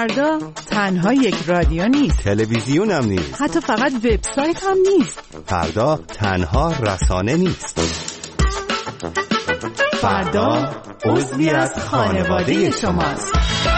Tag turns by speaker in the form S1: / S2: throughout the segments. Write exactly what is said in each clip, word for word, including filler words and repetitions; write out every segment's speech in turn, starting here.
S1: فردا تنها یک رادیو نیست،
S2: تلویزیون هم نیست،
S1: حتی فقط وبسایت هم نیست.
S2: فردا تنها رسانه نیست.
S1: فردا عضوی از خانواده شماست.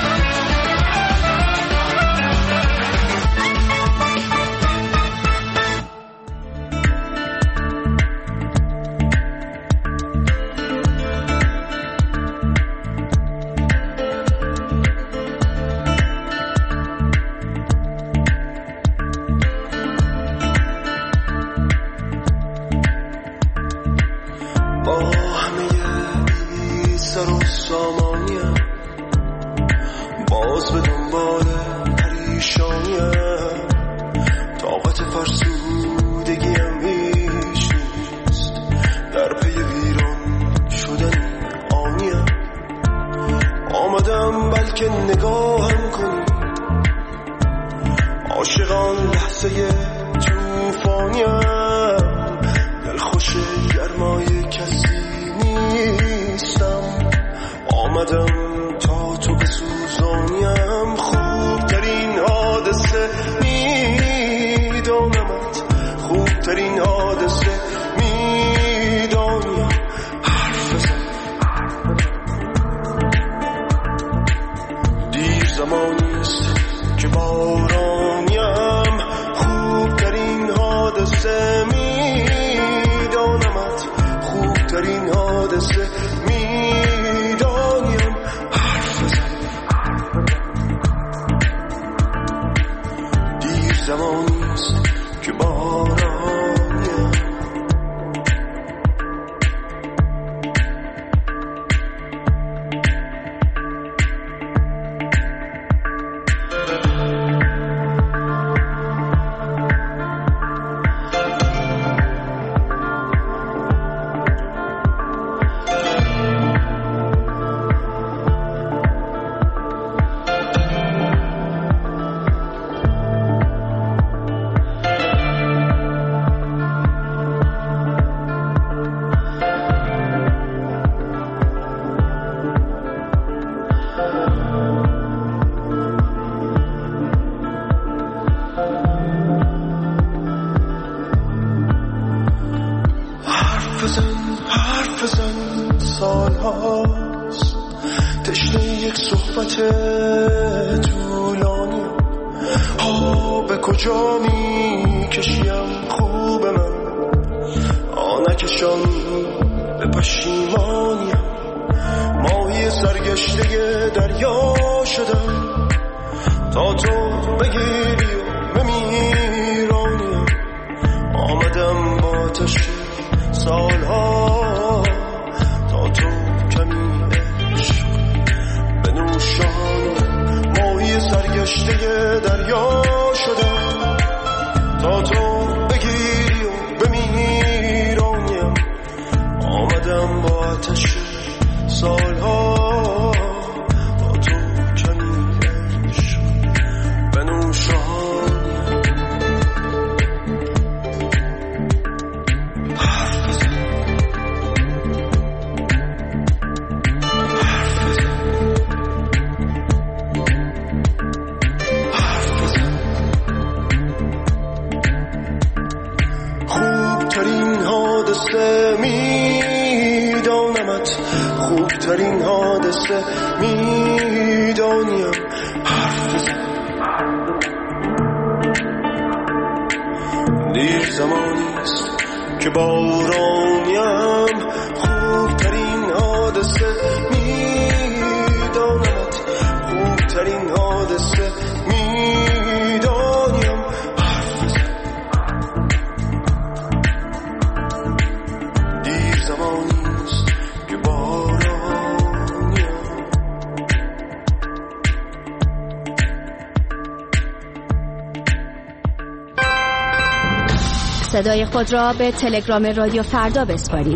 S3: صدای خود را به تلگرام رادیو فردا بسپارید.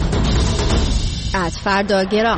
S3: ات فرداگرام.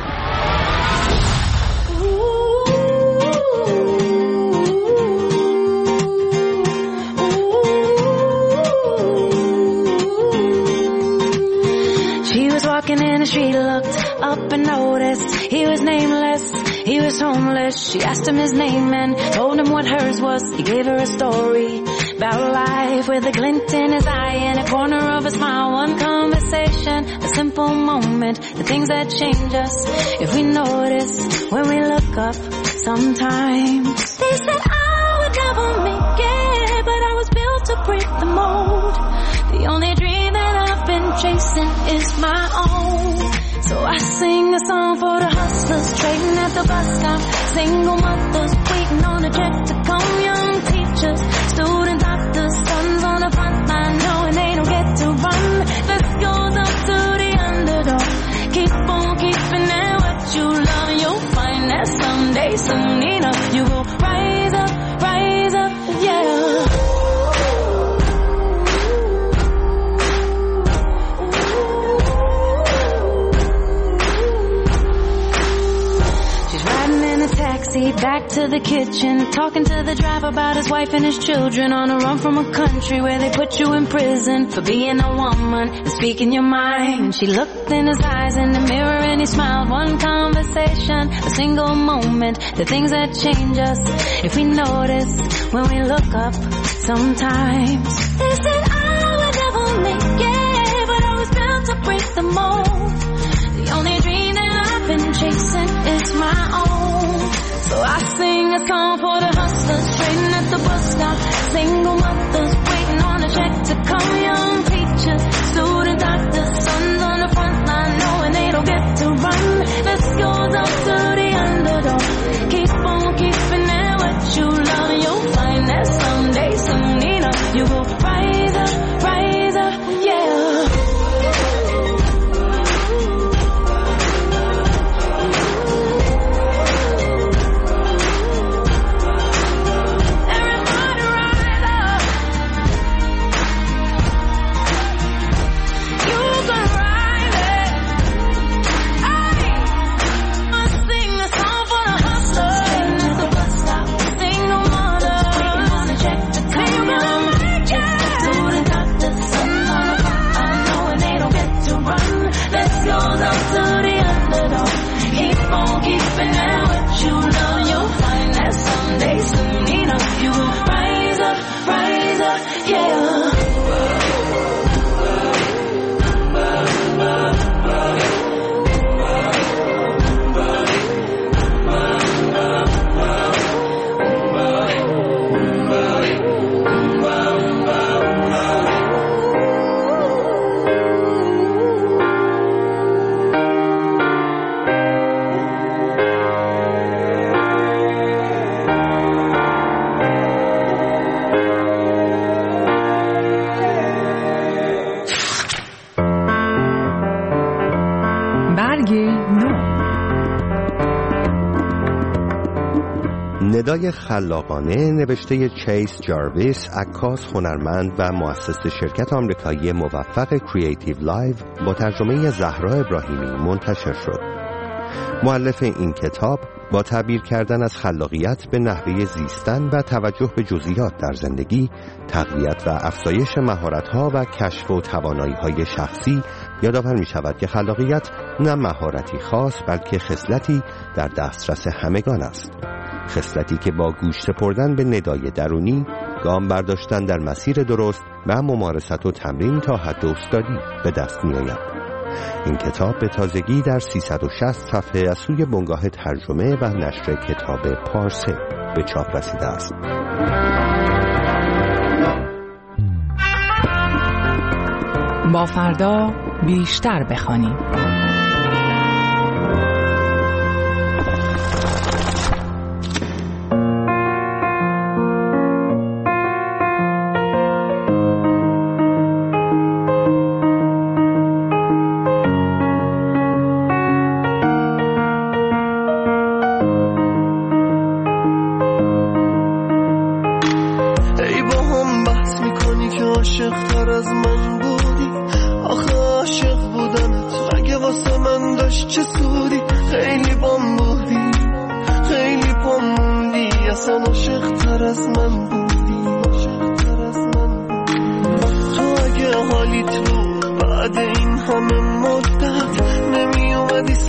S4: She was walking in the street, looked up and noticed he was nameless. He was homeless, she asked him his name and told him what hers was. He gave her a story about life with a glint in his eye and a corner of a smile. One conversation, a simple moment, the things that change us if we notice when we look up sometimes. They said I would never make it, but I was built to break the mold. The only dream that I've been chasing is my own. So I sing a song for the hustlers trading at the bus stop, single mothers waiting on a check to come, young teachers, student doctors, sons on the front line knowing they don't get to run. This goes up to the underdog. Keep on keeping at what you love and you'll find that someday, soon enough, you will rise up, rise up, yeah. Taxi back to the kitchen, talking to the driver about his wife and his children, on a run from a country where they put you in prison for being a woman and speaking your mind. She looked in his eyes in the mirror and he smiled. One conversation, a single moment, the things that change us if we notice when we look up sometimes. They said I would never make it, but I was built to break the mold. The only dream that I've been chasing is my own. So I sing a song for the hustlers trading at the bus stop, single mothers waiting on a check to come, young teachers, student doctors, sons on the front line knowing they don't get to run. This goes up to the underdog. Keep on keeping at what you love and you'll find that someday, soon enough, you will rise up, rise up, yeah.
S2: ندای خلاقانه نوشته چیس جارویس، عکاس، هنرمند و مؤسس شرکت آمریکایی موفق کریتیو لایو با ترجمه زهرا ابراهیمی منتشر شد. مؤلف این کتاب با تعبیر کردن از خلاقیت به نحوه زیستن و توجه به جزئیات در زندگی، تقویت و افزایش مهارت‌ها و کشف و توانایی‌های شخصی یادآور می‌شود که خلاقیت نه مهارتی خاص بلکه خصلتی در دسترس همگان است. خصلتی که با گوش سپردن به ندای درونی، گام برداشتن در مسیر درست و ممارست و تمرین تا حد استادی به دست می‌آید. این کتاب به تازگی در سیصد و شصت صفحه از سوی بنگاه ترجمه و نشر کتاب پارسه به چاپ رسیده است.
S1: با فردا بیشتر بخوانیم.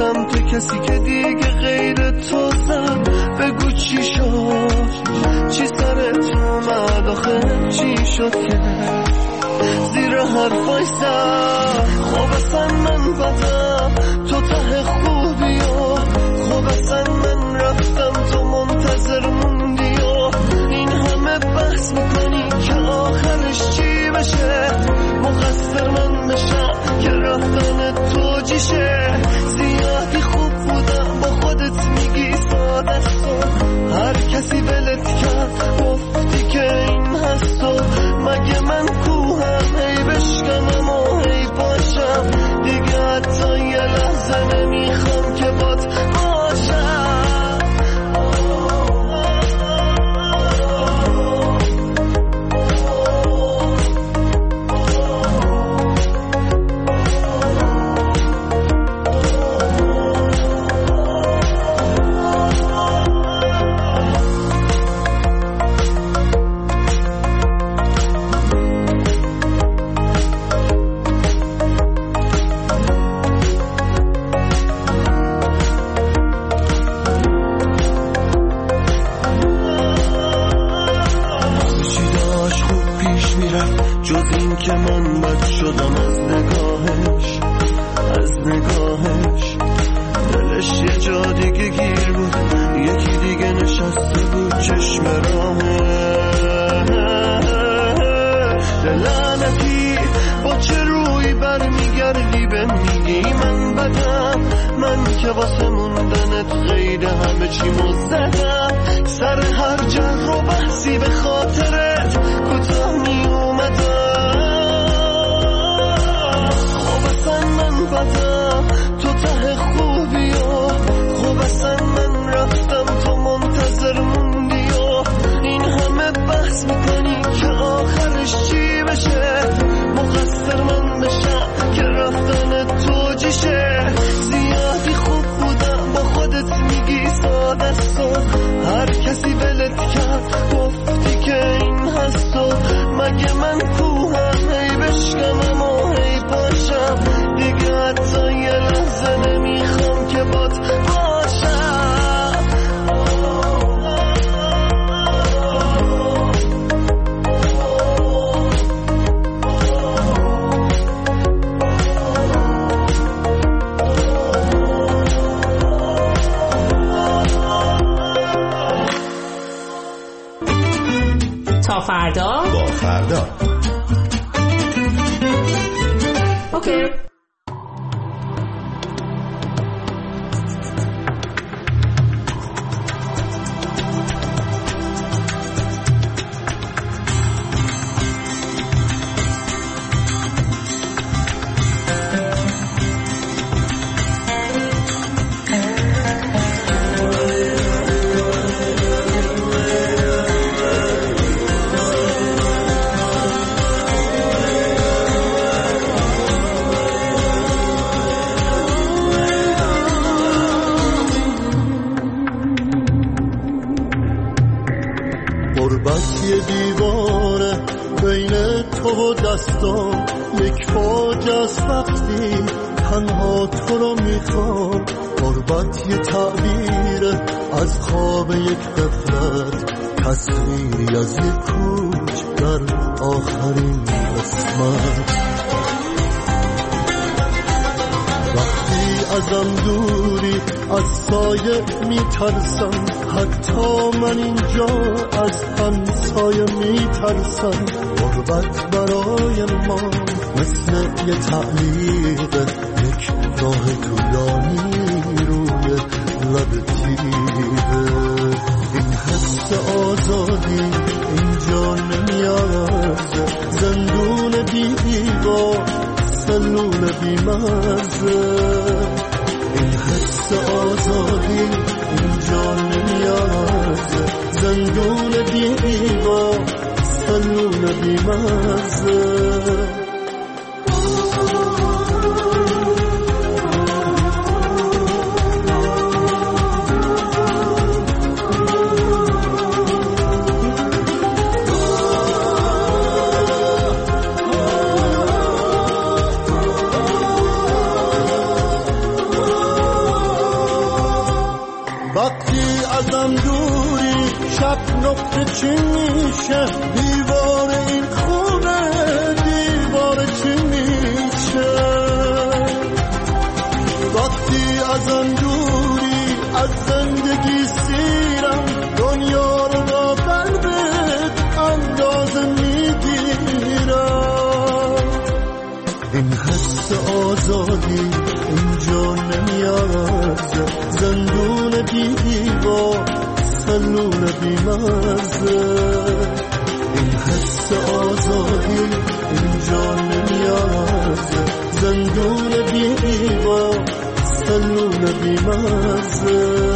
S5: سمت کسی که دیگه غیر تو زد. بگو چی شد، چی سرت اومد آخه، چی شد که زیر حرفای زد. خب اصلا من بدم تو ته خوبی و خب اصلا من رفتم تو منتظر موندی و این همه بحث میکنی که آخرش چی بشه. مقصر من بشم که رفتن تو جیشه. زیادی خوب بودم با خودت میگی ساده است، هر کسی ولت کرد گفتی که این هست و مگه من کوهم ای بشکنم و ای باشم دیگه حتی یه لحظه نمیخوام که بات باشم. جز این که من بد شدم از نگاهش، از نگاهش. دلش یه جا دیگه گیر بود، یکی دیگه نشسته بود چشم راهش. لعنتی با چه روی برمیگردی به میگی من بدم، من که واسه موندنت غیر همه چی مزدم. سر هر جر و بحثی به خاطرت کوتاه می اومدم. خب اصلا من بدم تو ته خوبی و خب اصلا من رفتم تو منتظر موندی و این همه بحث میکنی که آخرش چی بشه. مقصر من بشم که رفتن تو جیشه. زیادی خوب بودم با خودت میگی ساده است، هر کسی ولت کرد گفتی که این هست و مگه من کوهم ای بشکنم و ای باشم دیگه حتی یه لحظه نمیخوام که بات باشم.
S1: تا فردا
S2: با فردا.
S1: اوکی.
S5: دستان یک فاجعه است وقتی تنها تو رو میخوام. غربت یه تعبیر از خواب یک غفلت، تصویری از یک کوچ در آخرین قسمت. وقتی ازم دوری از سایه میترسم، حتی من اینجا از همسایه میترسم. غربت برای ما مثل یه تعلیق، یک راه طولانی روی لب تیره. این حس آزادی اینجا نمیارزه، زندون بی دیوار، سلول بی مرزه. این حس آزادی اینجا نمیارزه، زندون بی دیوار، سلول بی مرزه. نقطه چی میشه دیوار این خونه دیوار چی میشه وقتی ازم دوری از زندگی سیرم دنیا رو با قلبت اندازه میگیرم این حس آزادی اینجا نمیارزه زندون بی دیوار سلول بی مرزه این حس آزادی اینجا نمیارزه زندون بی دیوار سلول بی مرزه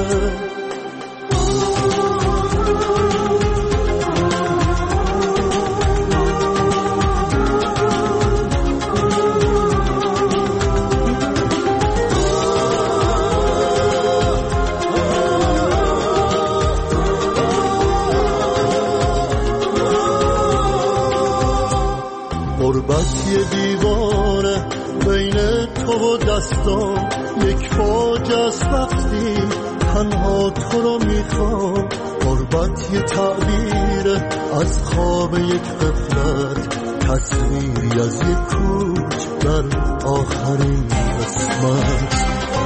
S5: غربت یه دیواره بین تو و دستان یک فاجعه است وقتی تنها تو رو میخوام غربت یه تعبیره از خواب یک غفلت تصویری از یک کوچ در آخرین قسمت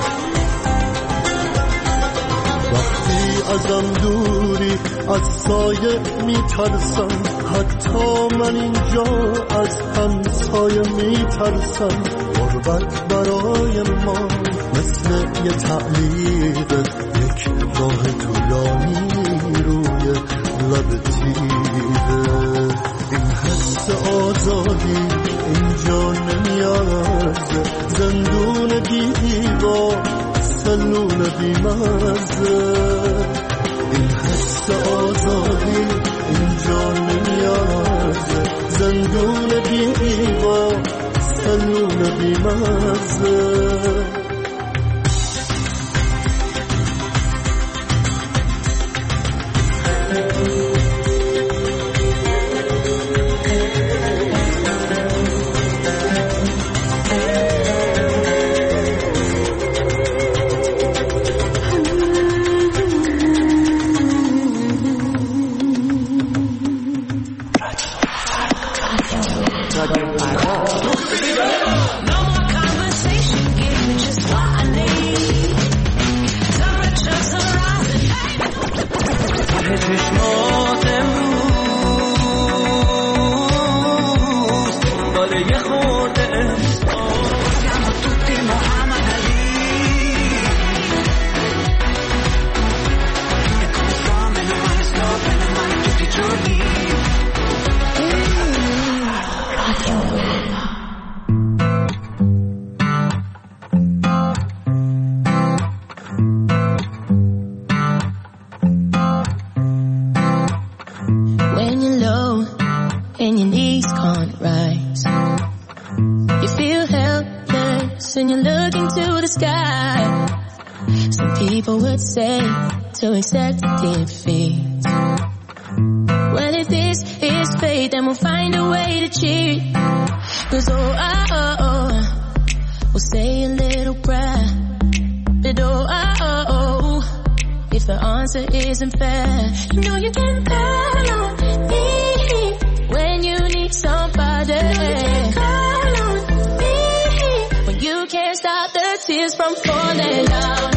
S5: وقتی ازم دوری از سایه میترسم حتی من اینجا از همسایه میترسم غربت برای ما مثل یه تعلیق یک راه طولانی روی لب تیغه این حس آزادی اینجا نمیارزه زندون بی دیوار سلول بی مرزه این حس آزادی اینجا نمیارزه زندون بی دیوار سلول بی مرزه
S6: to accept defeat. Well, if this is fate, then we'll find a way to cheat. Cause oh, oh, oh, oh, we'll say a little prayer. But oh, oh, oh, oh, if the answer isn't fair, you know you can call on me when you need somebody. You, you can call on me when you can't stop the tears from falling down.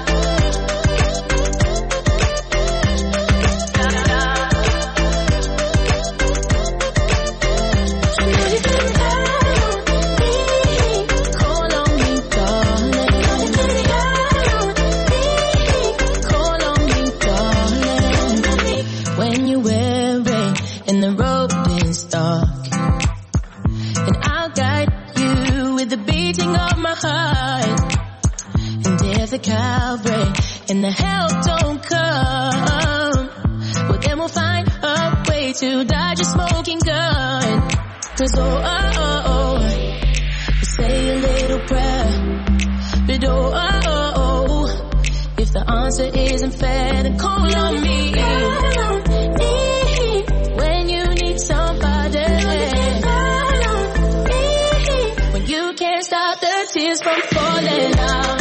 S6: Calvary and the help don't come, well then we'll find a way to dodge a smoking gun. Cause oh, oh, oh, oh, we'll say a little prayer. But oh, oh, oh, oh, if the answer isn't fair, then call on me. Call on me when you need somebody. Call on me when you can't stop the tears from falling down.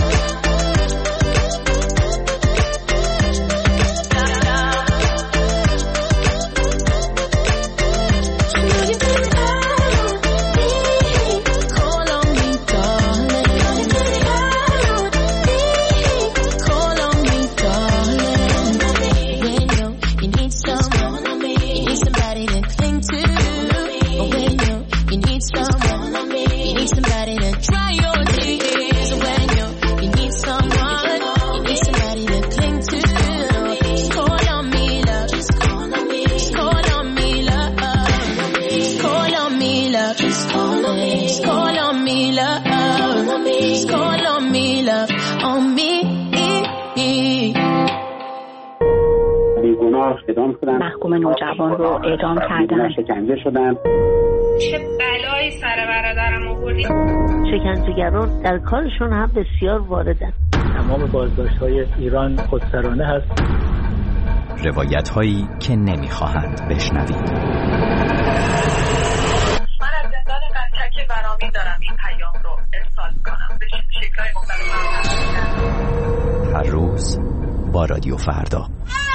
S6: me love, call on me love, on me.
S7: بیگناه اعدام شدن،
S8: محکوم نوجوان رو اعدام کردن،
S7: شکنجه شدن.
S1: چه بلایی سر برادرم آوردی.
S9: شکنجهگران در کارشون هم بسیار واردن.
S10: تمام بازداشت‌های ایران خودسرانه هست.
S11: روایت هایی که نمیخواهند بشنوید.
S12: من از زندان قطعه برامی دارم این پیام رو ارسال کنم به شکل‌های مختلف.
S11: هر روز با رادیو فردا.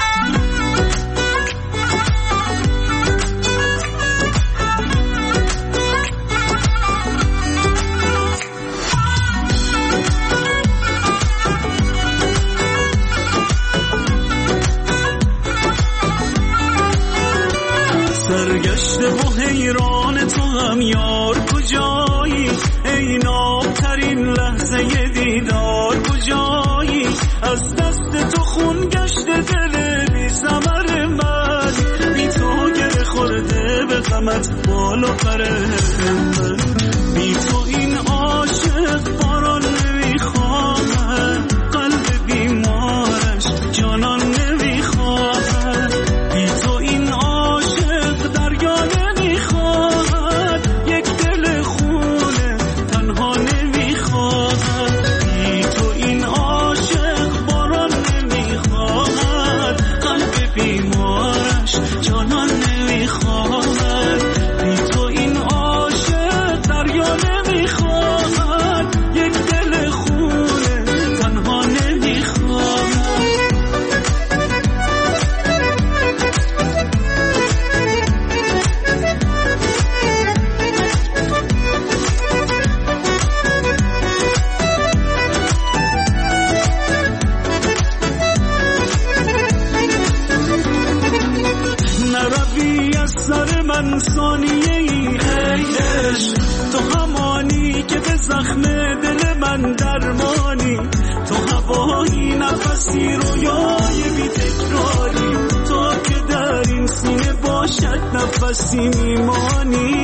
S5: سرگشته و حیران تو هم یار کجایی، ای نابترین لحظه دیدار کجایی، از دست تو خون گشته دل بی ثمر من، بی تو گره خورده به غمت بال و پر من، بی تو این عاشق باران نمیخواهد، قلب بیمارش جانان نمیخواهد، بی تو این عاشق دریا نمیخواهد، یک دل خونه تنها نمیخواهد، بی تو این عاشق باران نمیخواهد، قلب بیمارش جانان نمیخواهد، بی تو این عاشق دریا نمیخواهد، یک دل خونه تنها نمیخواهد. نروی از سر من ثانیه ای عشق، تو همانی که به زخم دل من درمانی، تو هوایی نفسی رویای بی تکراری، تو که در این سینه باشد نفسی میمانی،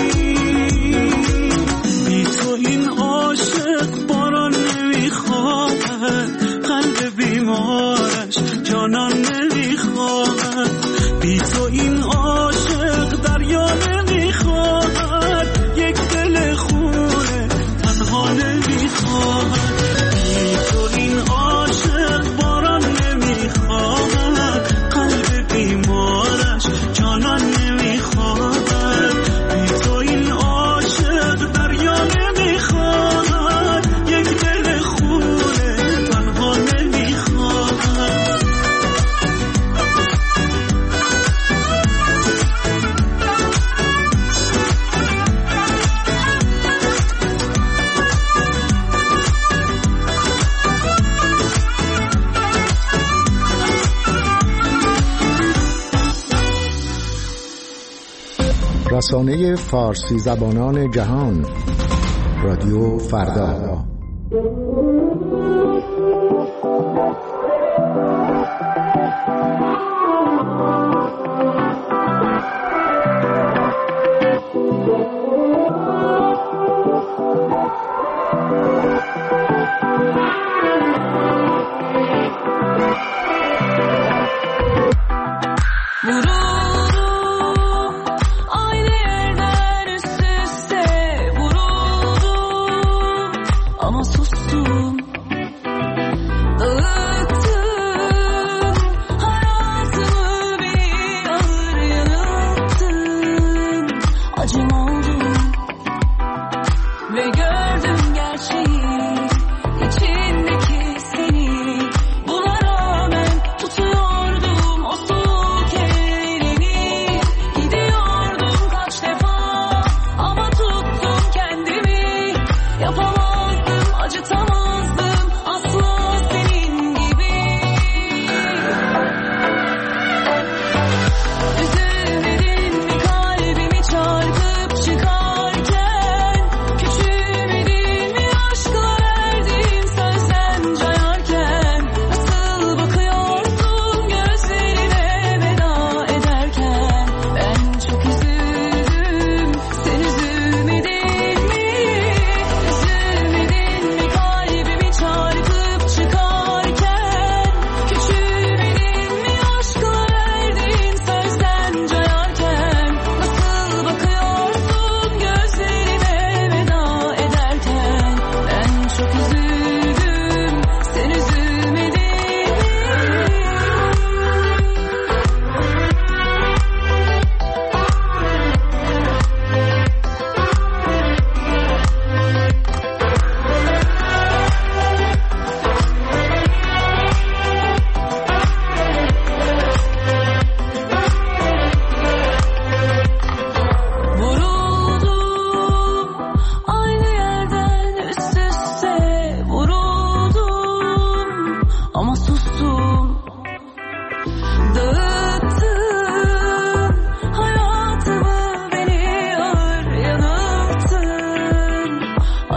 S5: بی تو این عاشق باران نمیخواهد، قلب بیمارش جانان نمیخواهد، بی تو این عاشق دریا نمیخواهد، یک دل خونه تنها نمیخواهد، بی تو این عاشق باران نمیخواهد، قلب بیمارش جانان نمیخواهد، بی تو این عاشق دریا نمیخواهد، یک دل خونه تنها نمیخواهد.
S13: رسانه فارسی زبانان جهان، رادیو فردا.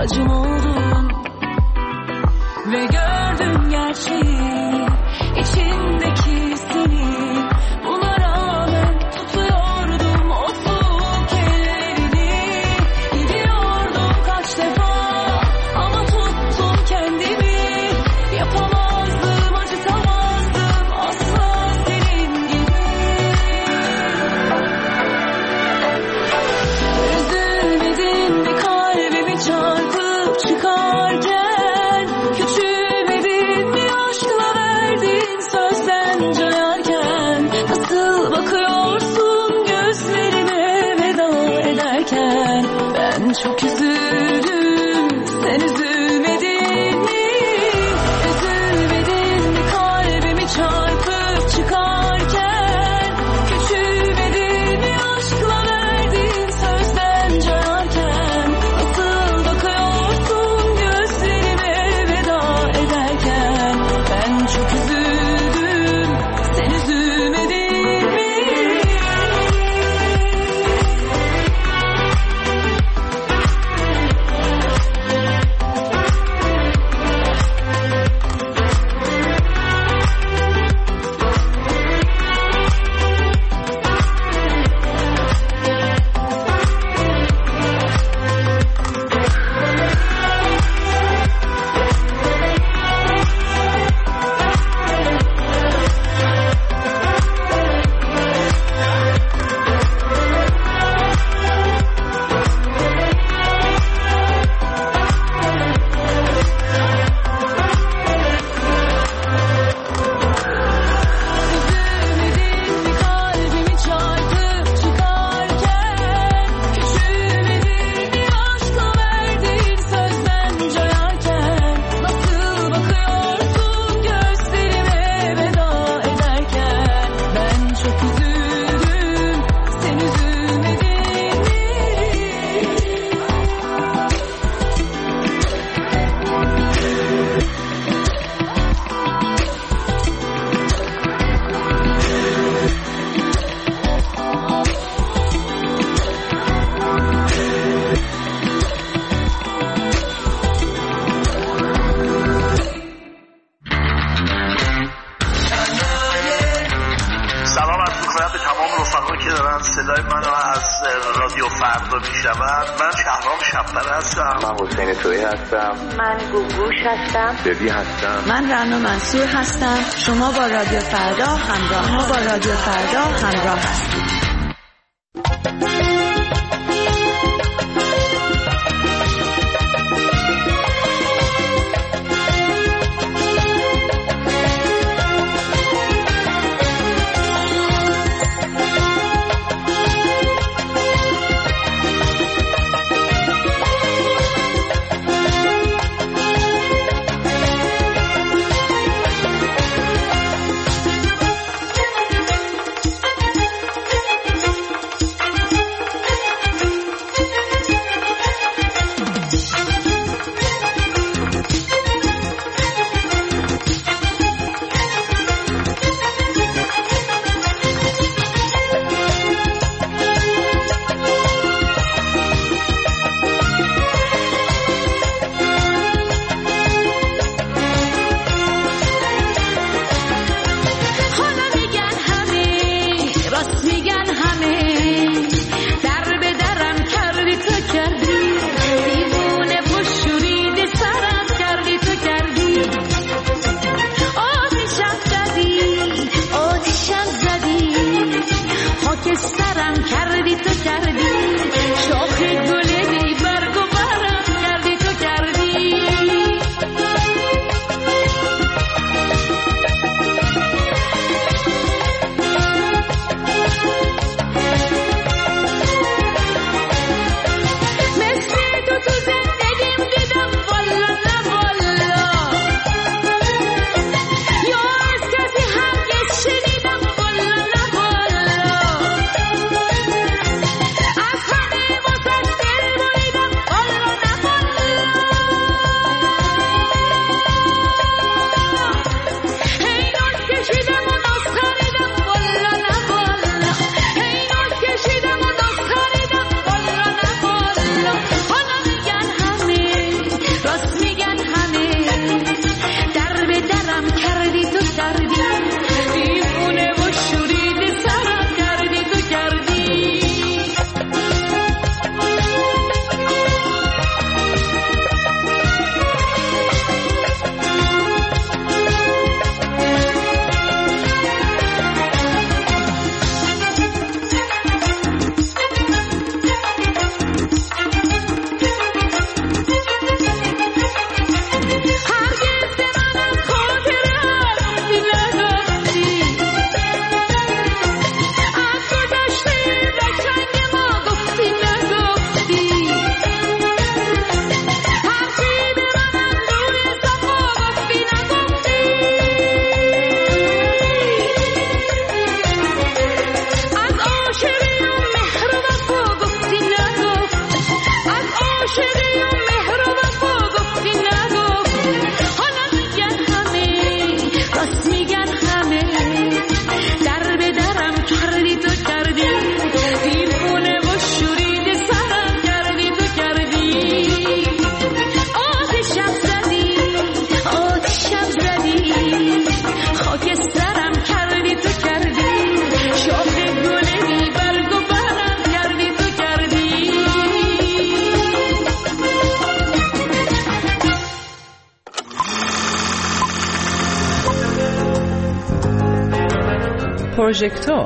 S4: acım oldun ve gördüm gerçeği, içindeki seni. Buna rağmen tutuyordum o soğuk ellerini. Gidiyordum kaç defa ama tuttum kendimi. Yapamazdım, acıtamazdım asla senin gibi. Üzülmedin mi kalbimi çarpıp çıkarken? Küçülmedin mi aşkla verdiğin sözden cayarken? Nasıl bakıyorsun gözlerime veda ederken? Ben çok üzüldüm, sen üzülmedin mi? Üzülmedin mi kalbimi çarpıp çıkarken? Küçülmedin mi aşkla verdiğin sözden cayarken? Nasıl bakıyorsun gözlerime veda ederken? Ben çok üzüldüm, sen üzülmedin mi? Üzülmedin mi kalbimi çarpıp çıkarken? Küçülmedin mi aşkla verdiğin sözden cayarken? Nasıl bakıyorsun gözlerime veda ederken? Ben çok üzüldüm, sen üzülmedin mi?
S7: سلام عرض می‌کنم به تمام رفقایی که دارن صدای منو از رادیو فردا میشنون. من شهرام شب‌بر هستم.
S14: من حسین تویی هستم.
S8: من گوگوش هستم.
S14: ببی هستم.
S15: من رنا منصور هستم. شما با رادیو فردا همراه ما با رادیو فردا همراه هستید.
S16: پروژکتور.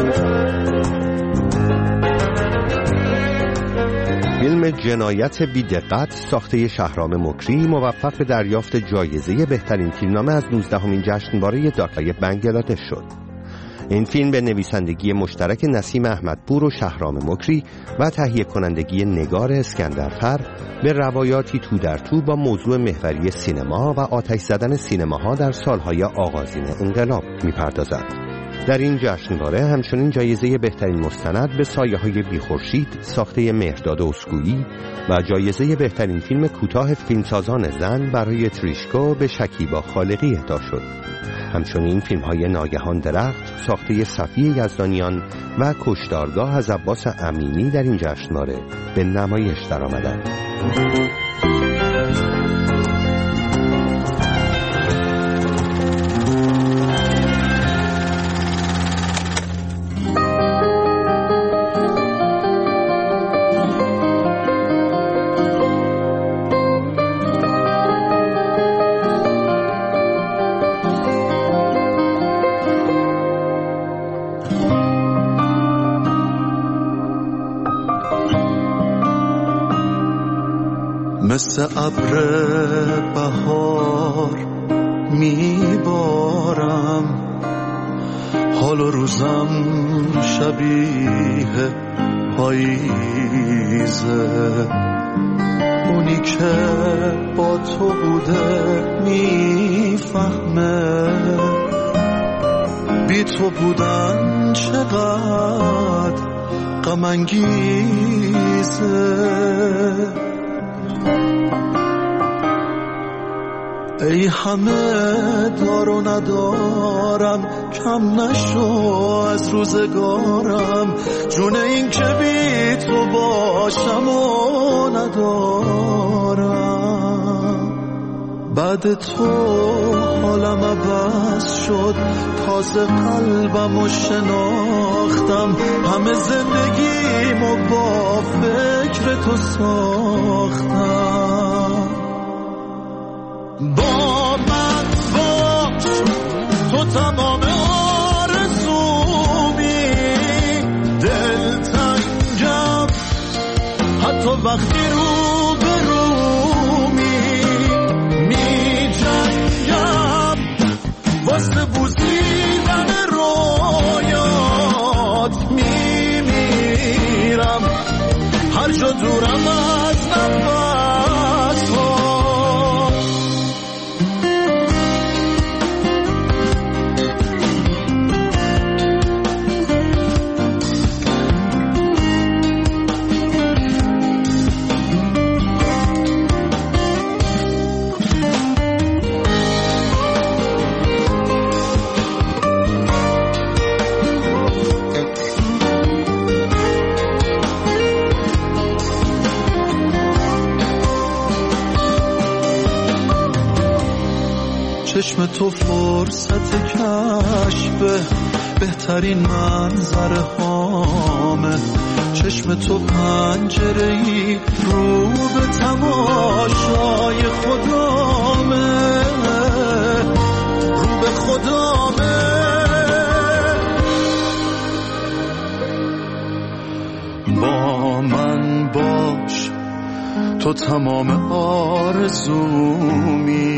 S2: فیلم جنایت بی‌دقت ساخته شهرام مکری موفق به دریافت جایزه بهترین فیلمنامه از نوزدهمین جشنواره داکای بنگلادش شد. این فیلم به نویسندگی مشترک نسیم احمدپور و شهرام مکری و تهیه کنندگی نگار اسکندرفر به روایاتی تو در تو با موضوع محوری سینما و آتش زدن سینماها در سالهای آغازین انقلاب می‌پردازد. در این جشنواره همچنین جایزه بهترین مستند به سایه‌های بی‌خورشید ساخته مهرداد اسکویی و جایزه بهترین فیلم کوتاه فیلمسازان زن برای تریشکو به شکیبا خالقی اهدا شد. همچنین فیلم‌های ناگهان درخت ساخته صفیه یزدانیان و کشتارگاه از عباس امینی در این جشنواره به نمایش درآمدند.
S5: مثل ابر بهار میبارم، حال و روزم شبیه پاییزه. اونی که با تو بوده میفهمه بی تو بودن چقدر غم انگیزه. ای همه دار و ندارم، کم نشو از روزگارم، جون این که بی تو باشم و ندارم. بعد تو حالم عوض شد، تازه قلبم شناختم، همه زندگیمو با فکر تو ساختم. با من باش تو تمام آرزومی، دلتنگم حتی وقتی رو به رومی، می جنگم واسه بوسیدن رویات، می میرم هر جا دورم از نفس ها. چشم تو فرصت کشف بهترین منظره هامه، چشم تو پنجره‌ای رو به تماشای خدامه، رو به خدامه. با من باش تو تمام آرزومی،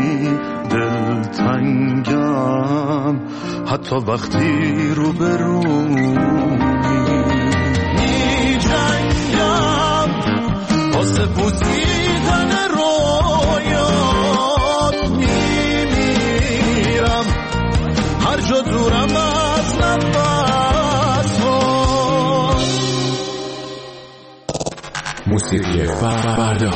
S5: دلتنگم حتی وقتی رو به رومی، می جنگم واسه بوسیدن رویات، می میرم هر جا دورم از نفس ها.
S17: موسیقی فردا.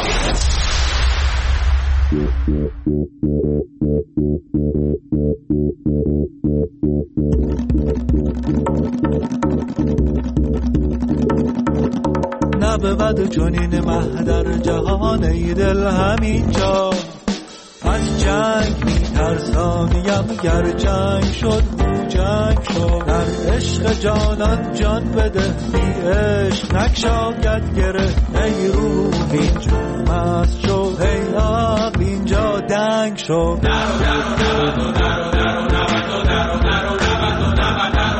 S18: نبود چنین مهدر جهان ای دل همینجا، از جنگ میترسانیم گر جنگ شد جنگ شد. در عشق جانان جان بده، بی عشق نکشاید گره. ای روح اینجا مست شو، ای عقل اینجا دنگ شو. درو درو درو درو درو درو درو درو درو درو درو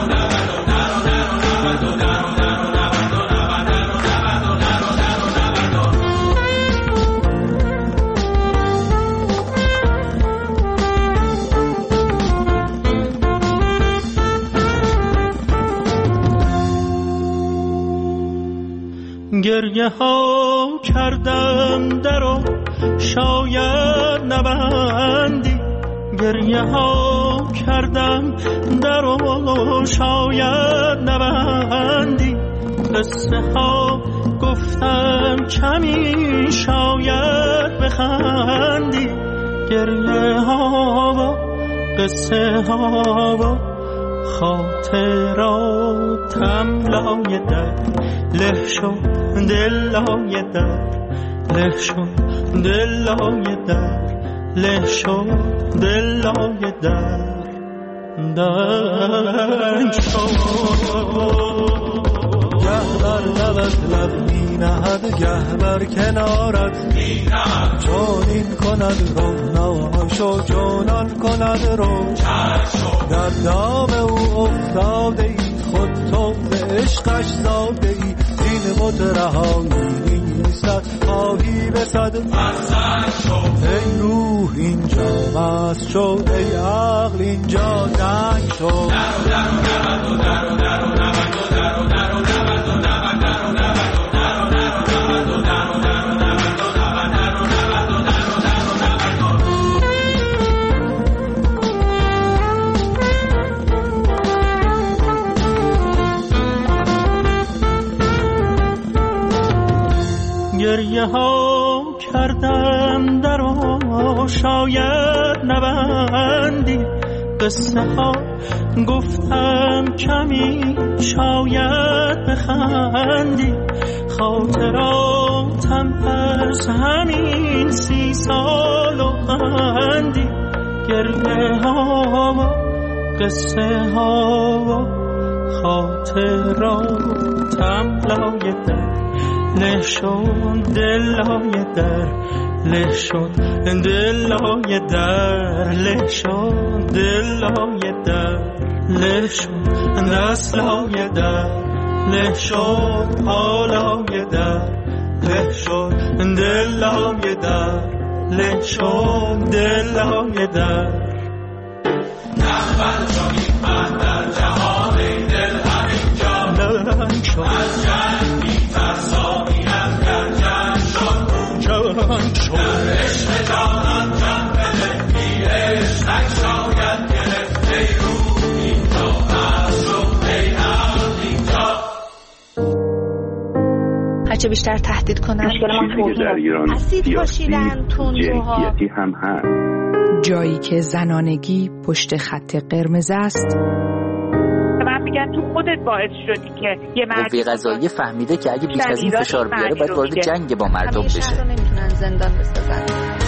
S18: گریه ها کردم درو شاید نبندی، گریه ها کردم درو شاید نبندی، قصه ها گفتم کمی شاید بخندی، گریه ها و قصه ها و خاطراتم لای در له شد، دل لای در له شد، دل لای در له شد، دل لای در دنگ شد. گه بر لبت لب می نهد، گه بر کنارت می نهد، چون این کند روناشو، چونان کند رو در دام او افتاده ای، خود تو به عشقش زاده ای، این بت رهایی نیستد، خواهی بسد مستن شو. ای روح اینجا مست شو، ای عقل اینجا دنگ شو. درو درو نبند و درو درو نبند و درو درو نبند و نبند درو نبند و درو درو نبند و درو درو نبند و نبند درو نبند و درو درو نبند. گریه ها کردم درو شاید نبندی، قصه ها گفتم کمی شاید بخندی، خاطراتم پس همین سی سال و قندی، گریه ها و قصه ها و خاطراتم لای در له شد، دل لای در له شد، دل لای در له شد، دل لای در له شد، دست لای در له شد، پا لای در له شد، دل لای در له شد، دل لای در. نخبر شدید من در جهان دل همینجا لنگ شد، از جنگ میترسانیم گر جنگ شد جنگ شد، در عشق جانان جان بده بی عشق شاید گرفت، ای روح اینجا هست شد، ای عقل اینجا.
S15: هرچه بیشتر تهدید کنن
S14: چیزی که در ایران سیاسی جنسیتی هم هست،
S16: جایی که زنانگی پشت خط قرمز است.
S1: من میگن تو خودت باعث شدی که یه مرد
S19: قوه قضاییه فهمیده که اگه بیش از این فشار بیاره باید وارد جنگ با مردم بشه.
S3: همیشه رو نمیتونن زندان بسازن.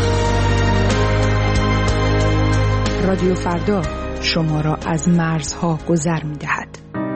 S16: رادیو فردا شما را از مرزها گذر میدهد.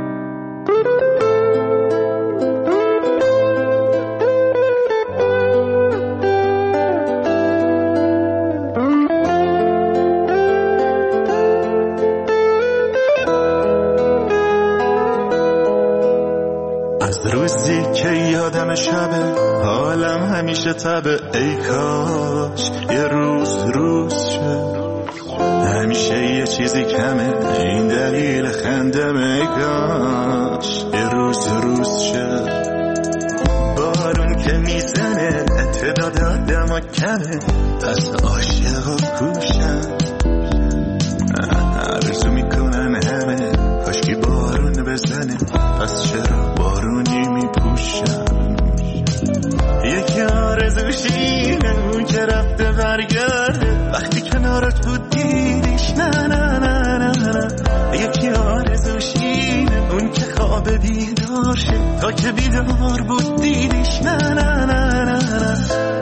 S5: روزی که یادم شبه حالم همیشه تبه، ای کاش یه روز روز شه، همیشه یه چیزی کمه این دلیل خندم، ای کاش یه روز روز شه. بارون که میزنه تعداد آدم کمه، پس عاشق و کوشم، آرزو میکنن همه کاشکی بارون بزنه، پس چرا بارونی میپوشم. یکی آرزوشینه اون که رفته برگرده، وقتی کنارت بود دیدیش نه نه نه نه نه. یکی آرزوشینه اون که خواب بیدار شه، تا که بیدار بود دیدیش نه نه نه نه نه.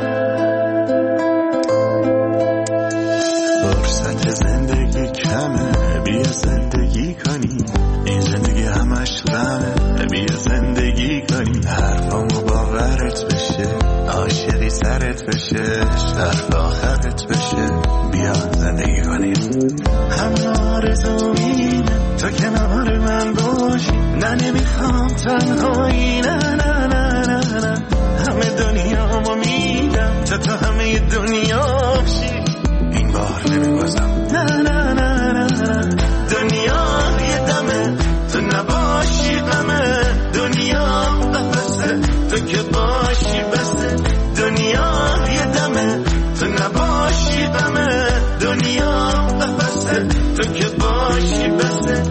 S5: فرصت زندگی کمه، بیا زندگی کنی، این زندگی همش غمه، بیا زندگی کنی، حرفامو باورت بشه، عاشقی سرت بشه، شرف آخرت بشه، بیا زندگی کنی. همه آرزو اینه تو کنار من باشی، نه نمیخوام تنهایی، نه نه نه نه نه. همه دنیامو میدم تا تو همه دنیا بشی، این بار نمیبازم، نه نه نه نه نه. دنیا یه دمه تو نباشی غمه، دنیا قفسه تو که باید باشی بسه دنیا یه دمه تو نباشی غمه دنیا قفسه تو که باشی بسه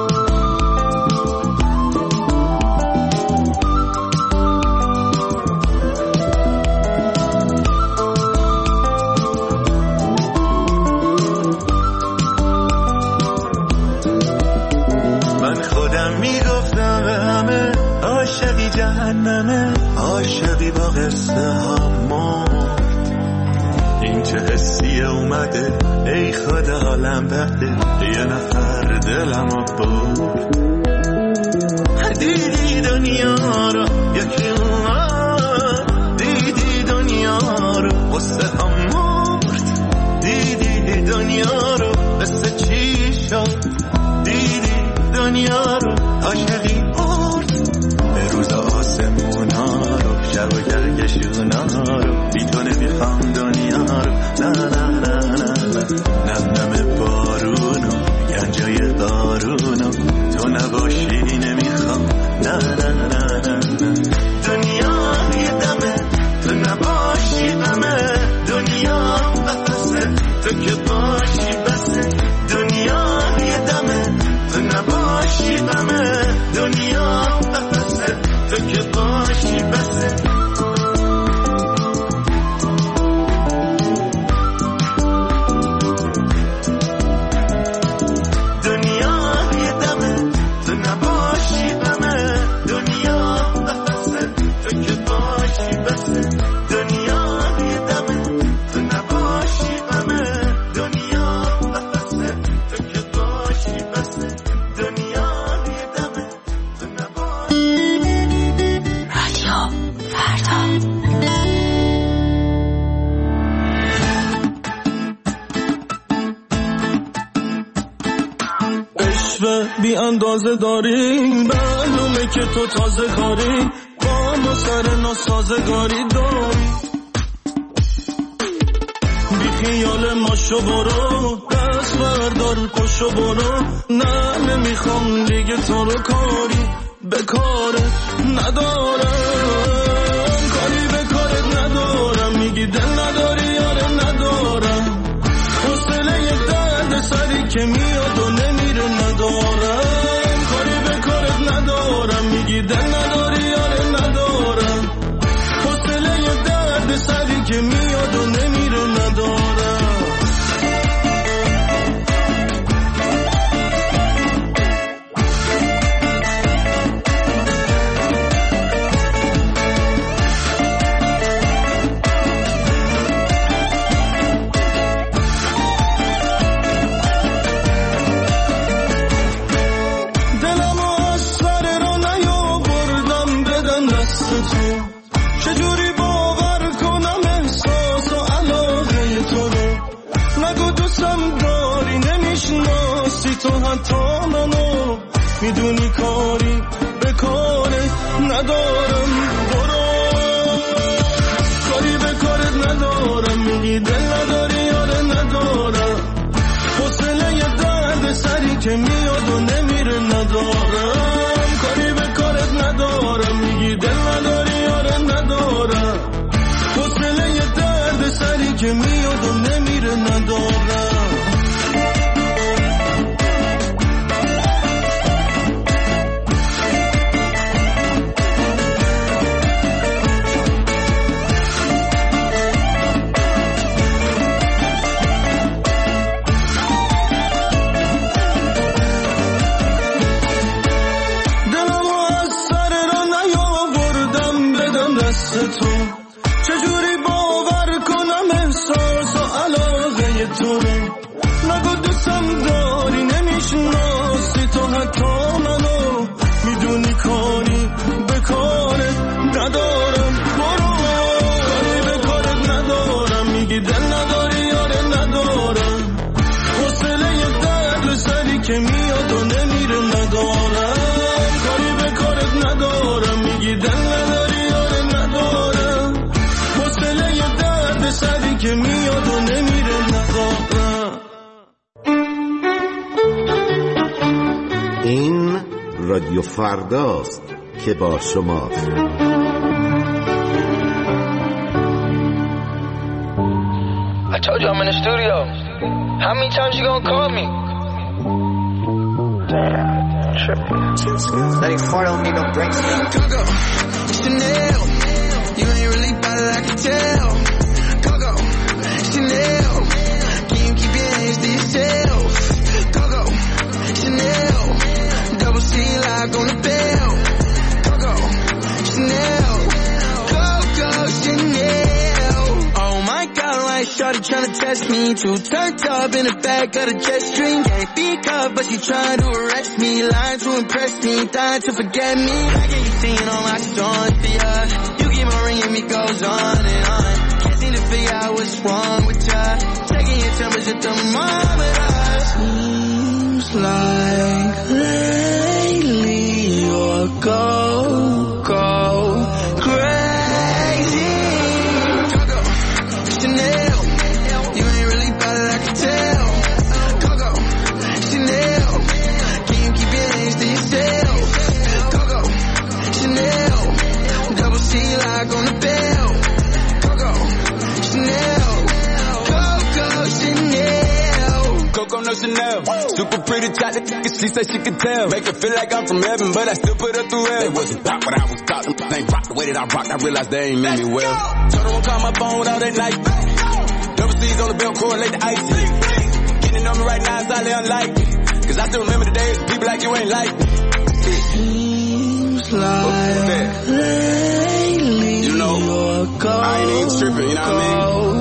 S5: میگفتم به همه عاشقی جهنمه عاشقی با قصه ها مرد این چه حسیه اومده ای خدا حالم بده یه نفر دلمو برد دیدی دنیا رو یکی اومد دیدی دنیا رو قصه ها مرد دیدی دنیا رو قصه چی شد دیدی دنیا رو عاشقی برد به روز آسمونا رو شب و گرگشونا رو بی تو نمیخوام دنیا رو نه نه نه نه نم نم بارونو گنجای قارونو تو نباشی نمیخوام نه نه نه نه دنیا یه دمه تو نباشی غمه دنیا قفسه تو که باشی بسه دنیا یه دمه تو نباشی غمه دنیا قفسه تو که باشی بسه
S18: بی اندازه داری معلومه که تو تازه کاری با ما سر ناسازگاری داری بی خیال ماشو برو دست بردار پشو برو نه نمیخوام دیگه تو رو کاری به کارت ندارم کاری به کارت ندارم میگی دل نداری یاره ندارم حوصله یه درد سری که میاد و نمیره ندارم کاری به کارت ندارم میگی دل نداری یاره ندارم حوصله یه درد سری که میاد و نمیره ندارم چجوری باور کنم احساس و علاقه تو رو نگو دوستم داری نمیشناسی تو حتی منو میدونی کاری به کارت ندارم برو کاری به کارت ندارم میگی دل نداری یاره ندارم حوصله یه درد سری که میاد و نمیره ندارم کاری به کارت ندارم میگی دل نداری یاره ندارم حوصله یه درد سری که میاد و نمیره ندارم چجوری باور کنم احساس و علاقه تو رو نگو دوستم داری نمیشناسی تو حتی منو میدونی کاری به کارت ندارم برو کاری به کارت ندارم میگی دل نداری یاره ندارم حوصله یه درد سری که میاد و نمیره ندارم کاری به کارت ندارم میگی دل نداری سری که میاد و نمیره ندارم.
S13: این رادیو فرداست که با شماست.
S20: I told you I'm in the studio. How many times you gonna call me? Damn, tripping.
S21: Letting four don't need no breaks.
S5: Coco, Chanel, you ain't really bad, I can tell. Coco, Chanel, can you keep your hands to yourself? Coco, Chanel, double C lock on the bell. Coco, Chanel, Coco, Chanel. Oh my God, why is shorty tryna test me? Too turned up in the back of the jet stream. Can't be caught, but she trying to arrest me. Lying to impress me, dying to forget me. I get you seeing all my songs to ya. You keep on ringing me, goes on and on. Can't seem to figure out what's wrong with ya. Checking your temperature thermometer. Seems like lately you're go, go crazy. Coco, Chanel, you ain't really bad, I can tell. Coco, Chanel, can you keep your hands to yourself? Coco, Chanel, double C lock on the bell. Coco, Chanel, Coco, Chanel.
S22: Coco no Chanel, super pretty chocolate, she said she could tell. Make her feel like I'm from heaven, but I still put her through hell. They wasn't about what I was taught, them ain't rock the way that I rocked, I realized they ain't mean me well. Told her won't call my phone all that night. Double C's on the belt, correlate the ice. Getting on me right now is highly unlikely, cause I still remember the days people like you ain't like me.
S5: Seems like lately
S22: you know, I ain't even tripping, you know what I mean?